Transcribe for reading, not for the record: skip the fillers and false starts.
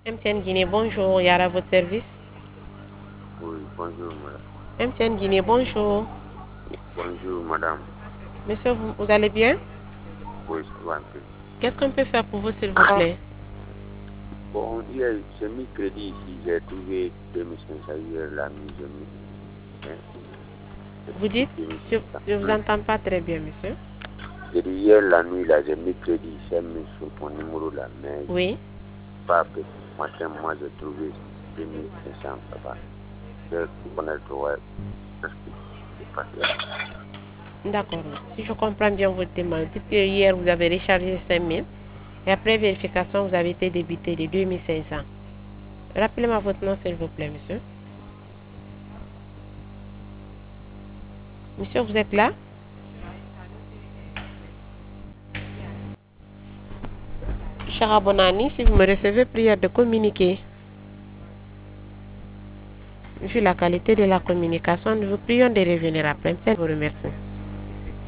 MTN Guinée, bonjour, Yara à votre service. Oui, bonjour madame. MTN Guinée, bonjour. Bonjour madame. Monsieur, vous allez bien? Oui, ça va un peu. Qu'est-ce qu'on peut faire pour vous, s'il vous plaît? Bon, hier, j'ai mis crédit ici, j'ai trouvé 2500 hier la nuit, j'ai mis. Vous dites? 2500. Je ne vous entends pas très bien, monsieur. J'ai dit hier la nuit, là, j'ai mis crédit, j'ai mis sur mon numéro là, mais Oui. pas que ce matin, moi, j'ai trouvé 2500 là-bas. Je connais le ouais, parce que c'est pas clair. D'accord. Si je comprends bien votre demande, dites que hier, vous avez rechargé 5000 et après vérification, vous avez été débité de 2500. Rappelez-moi votre nom, s'il vous plaît, monsieur. Monsieur, vous êtes là? Cher Abonani, si vous me recevez, prière de communiquer. Vu la qualité de la communication, nous vous prions de revenir après. Je vous remercie.